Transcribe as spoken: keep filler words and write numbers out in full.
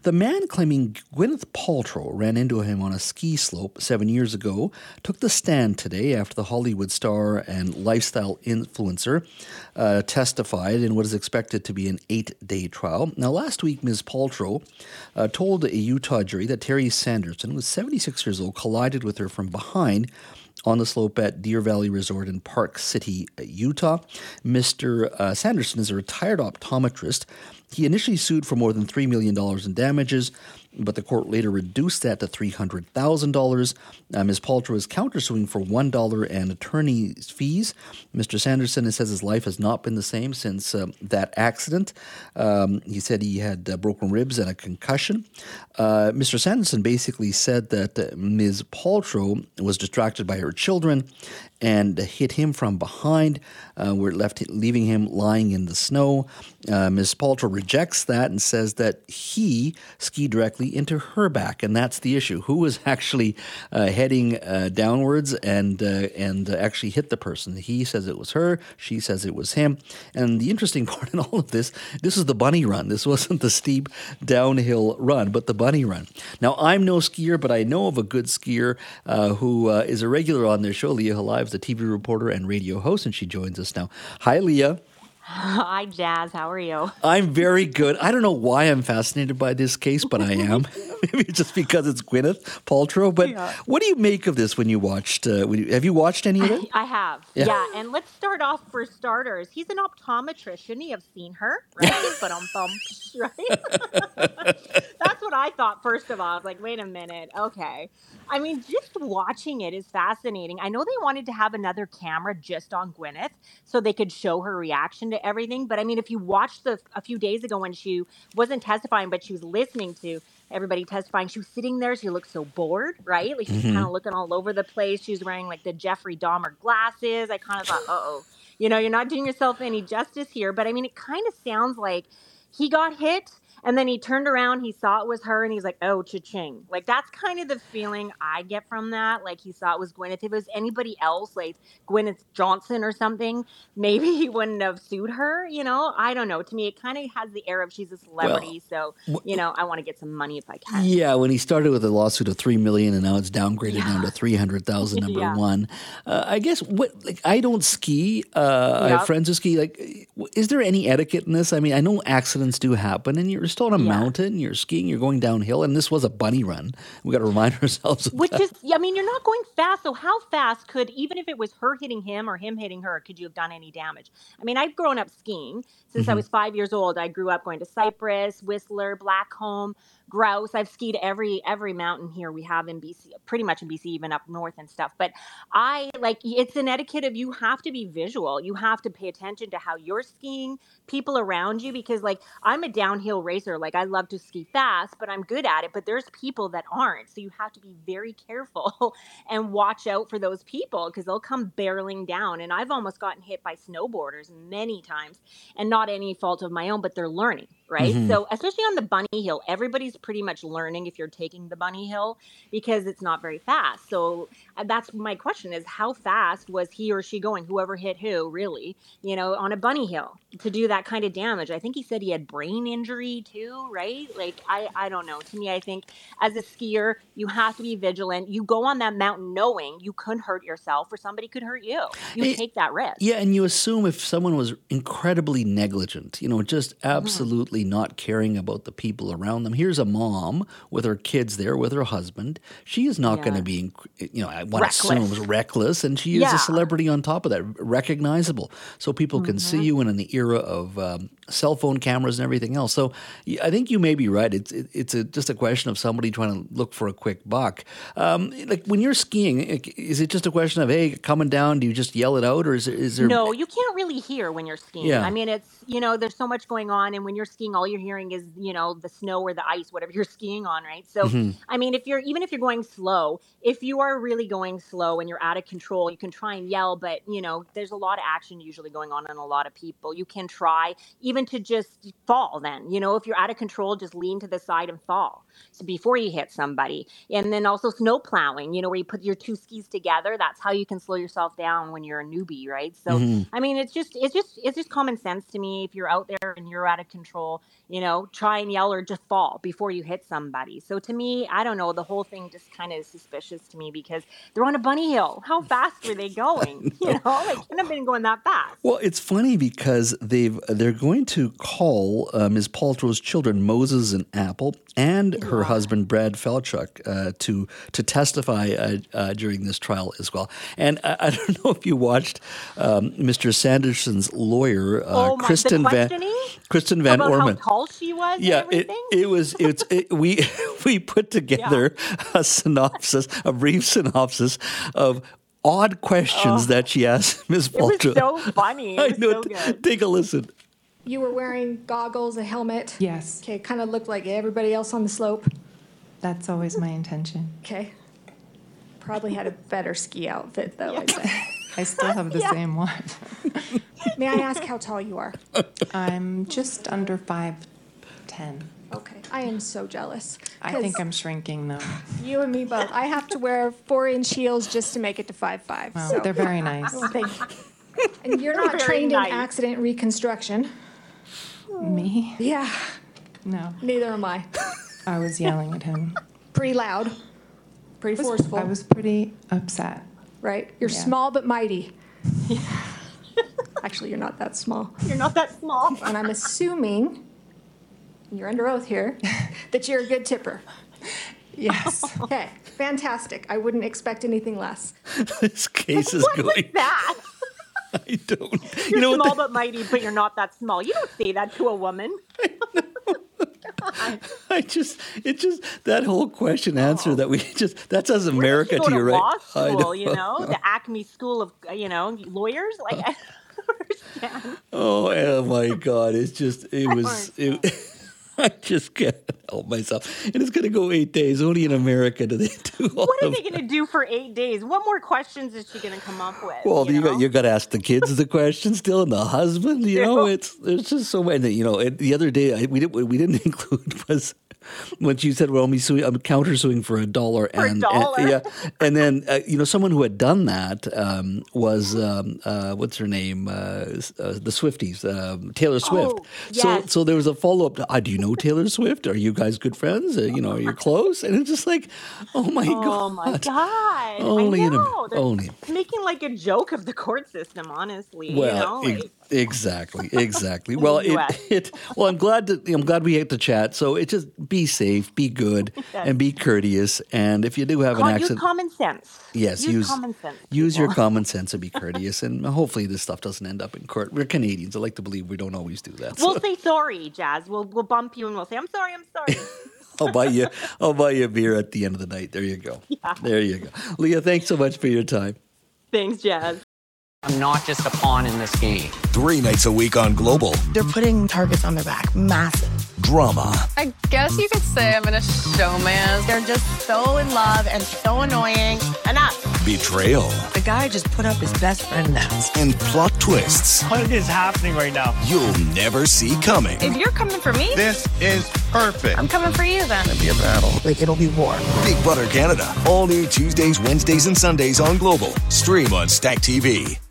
The man claiming Gwyneth Paltrow ran into him on a ski slope seven years ago took the stand today after the Hollywood star and lifestyle influencer uh, testified in what is expected to be an eight-day trial. Now, last week, Miz Paltrow uh, told a Utah jury that Terry Sanderson, who was seventy-six years old, collided with her from behind on the slope at Deer Valley Resort in Park City, Utah. Mister Uh, Sanderson is a retired optometrist. He initially sued for more than three million dollars in damages, but the court later reduced that to three hundred thousand dollars. Uh, Miz Paltrow is countersuing for one dollar and attorney's fees. Mister Sanderson says his life has not been the same since uh, that accident. Um, he said he had uh, broken ribs and a concussion. Uh, Mister Sanderson basically said that uh, Miz Paltrow was distracted by her children and hit him from behind, uh, where it left leaving him lying in the snow. Uh, Miz Paltrow rejects that and says that he skied directly into her back, and that's the issue. Who was actually uh, heading uh, downwards and uh, and uh, actually hit the person? He says it was her. She says it was him. And the interesting part in all of this, this is the bunny run. This wasn't the steep downhill run, but the bunny run. Now, I'm no skier, but I know of a good skier uh, who uh, is a regular on their show. Leah Halive is a T V reporter and radio host, and she joins us now. Hi, Leah. Hi, Jazz. How are you? I'm very good. I don't know why I'm fascinated by this case, but I am. Maybe just because it's Gwyneth Paltrow. But yeah. What do you make of this when you watched? Uh, when you, have you watched any of it? I have. Yeah. yeah. And let's start off for starters. He's an optometrist. Shouldn't he have seen her? Right? But um, right? That's what I thought. First of all, I was like, wait a minute. Okay. I mean, just watching it is fascinating. I know they wanted to have another camera just on Gwyneth so they could show her reaction to everything. But I mean, if you watched the a few days ago when she wasn't testifying, but she was listening to everybody testifying, she was sitting there. She looked so bored, right? Like she's mm-hmm. kind of looking all over the place. She was wearing like the Jeffrey Dahmer glasses. I kind of thought, uh-oh, you know, you're not doing yourself any justice here. But I mean, it kind of sounds like he got hit. And then he turned around, he saw it was her, and he's like, oh, cha-ching. Like, that's kind of the feeling I get from that. Like, he saw it was Gwyneth. If it was anybody else, like Gwyneth Johnson or something, maybe he wouldn't have sued her, you know? I don't know. To me, it kind of has the air of she's a celebrity, well, so, you know, I want to get some money if I can. Yeah, when he started with a lawsuit of three million dollars and now it's downgraded yeah. down to three hundred thousand dollars, number yeah. one. Uh, I guess, what like I don't ski. Uh, yep. I have friends who ski. Like, is there any etiquette in this? I mean, I know accidents do happen, and you're still on a yeah. mountain, you're skiing, you're going downhill, and this was a bunny run. We got to remind ourselves of Which that. is, I mean, you're not going fast, so how fast could, even if it was her hitting him or him hitting her, could you have done any damage? I mean, I've grown up skiing since mm-hmm. I was five years old. I grew up going to Cypress, Whistler, Blackcomb, Grouse. I've skied every every mountain here we have in B C, pretty much in B C, even up north and stuff. But I, like, it's an etiquette of you have to be visual. You have to pay attention to how you're skiing, people around you, because, like, I'm a downhill racer. Like, I love to ski fast, but I'm good at it. But there's people that aren't. So you have to be very careful and watch out for those people because they'll come barreling down. And I've almost gotten hit by snowboarders many times, and not any fault of my own, but they're learning, right? Mm-hmm. So especially on the bunny hill, everybody's pretty much learning if you're taking the bunny hill because it's not very fast. So that's my question is how fast was he or she going, whoever hit who really, you know, on a bunny hill to do that kind of damage? I think he said he had brain injury too, right? Like, I, I don't know. To me, I think as a skier, you have to be vigilant. You go on that mountain knowing you could hurt yourself or somebody could hurt you. You it, take that risk. Yeah, and you assume if someone was incredibly negligent, you know, just absolutely mm-hmm. not caring about the people around them. Here's a mom with her kids there, with her husband. She is not yeah. going to be, you know, I want to assume reckless, and she is yeah. a celebrity on top of that, recognizable. So people mm-hmm. can see you in an era of um, cell phone cameras and everything else. So I think you may be right. It's it, it's a, just a question of somebody trying to look for a quick buck. Um, like when you're skiing, is it just a question of, hey, coming down, do you just yell it out, or is there? Is there... No, you can't really hear when you're skiing. Yeah. I mean, it's, you know, there's so much going on, and when you're skiing, all you're hearing is, you know, the snow or the ice, whatever you're skiing on, right? So, mm-hmm. I mean, if you're, even if you're going slow, if you are really going slow and you're out of control, you can try and yell, but, you know, there's a lot of action usually going on in a lot of people. You can try even to just fall then, you know, if you're out of control, just lean to the side and fall. So before you hit somebody. And then also snow plowing, you know, where you put your two skis together, that's how you can slow yourself down when you're a newbie, right? So, mm-hmm. I mean, it's just, it's just, it's just common sense to me. If you're out there and you're out of control, know, you know, try and yell or just fall before you hit somebody. So to me, I don't know, the whole thing just kind of is suspicious to me because they're on a bunny hill. How fast were they going? You know, like couldn't have been going that fast. Well, it's funny because they've they're going to call uh, Miz Paltrow's children, Moses and Apple, and yeah. her husband Brad Falchuk, uh, to to testify uh, uh, during this trial as well. And I, I don't know if you watched um, Mister Sanderson's lawyer, uh, oh my, Kristen Van Kristen Van About Orman. How tall she was. Yeah, and everything? it it was it's it, we we put together yeah. a synopsis, a brief synopsis of odd questions oh. that she asked Miz Paltrow. It was so funny. It was I know. So good. Take a listen. You were wearing goggles, a helmet. Yes. Okay, kind of looked like everybody else on the slope. That's always my intention. Okay. Probably had a better ski outfit, though, yeah. I'd say. I still have the yeah. same one. May I ask how tall you are? I'm just under five ten. Okay. I am so jealous. I think I'm shrinking, though. You and me both. I have to wear four-inch heels just to make it to five five. Well, so. They're very nice. Well, thank you. And you're not trained nice. in accident reconstruction. Me? Yeah. No. Neither am I. I was yelling at him. Pretty loud. Pretty I was, forceful. I was pretty upset. Right? You're yeah. small but mighty. Yeah. Actually, you're not that small. You're not that small. And I'm assuming, and you're under oath here, that you're a good tipper. Yes. Okay. Fantastic. I wouldn't expect anything less. This case is what going... What was that? I don't. You're you know small what the... but mighty, but you're not that small. You don't say that to a woman. I, I just, it just, that whole question answer oh. that we just, that's as America Where did to you you, go right? to law school, know. You know, the Acme School of, you know, lawyers. Like, I don't understand. Oh, oh my God. It's just, it was, it, I just can't help myself. And it's going to go eight days. Only in America do they do all What are of they going to do for eight days? What more questions is she going to come up with? Well, you, you, know? got, you got to ask the kids the questions still, and the husband. You know, it's it's just so many. You know, the other day I, we didn't we didn't include was when you said, "Well, I'm suing, I'm countersuing for a dollar," for and, a dollar. and yeah, and then uh, you know, someone who had done that um, was um, uh, what's her name, uh, uh, the Swifties, um, Taylor Swift. Oh, yes. So so there was a follow up. Uh, do you know Taylor Swift? Are you guys good friends? Uh, you know, are you close? And it's just like, oh my oh god, oh my god, only I know. in a, only making like a joke of the court system. Honestly, well, you know, like, exactly, exactly. Well, it, it. Well, I'm glad that I'm glad we had to chat. So it just be safe, be good, yes. and be courteous. And if you do have an Com- accident, use common sense. Yes, use, use common sense. Use your common sense and be courteous. And hopefully, this stuff doesn't end up in court. We're Canadians. I like to believe we don't always do that. We'll so. say sorry, Jazz. We'll we'll bump you and we'll say, "I'm sorry, I'm sorry." I'll buy you. I'll buy you a beer at the end of the night. There you go. Yeah. There you go, Leah. Thanks so much for your time. Thanks, Jazz. I'm not just a pawn in this game. Three nights a week on Global. They're putting targets on their back. Massive. Drama. I guess you could say I'm in a showman. They're just so in love and so annoying. Enough. Betrayal. The guy just put up his best friend dance. And plot twists. What is happening right now? You'll never see coming. If you're coming for me, this is perfect. I'm coming for you then. It'll be a battle. Like, it'll be war. Big Brother Canada. All new Tuesdays, Wednesdays, and Sundays on Global. Stream on Stack T V.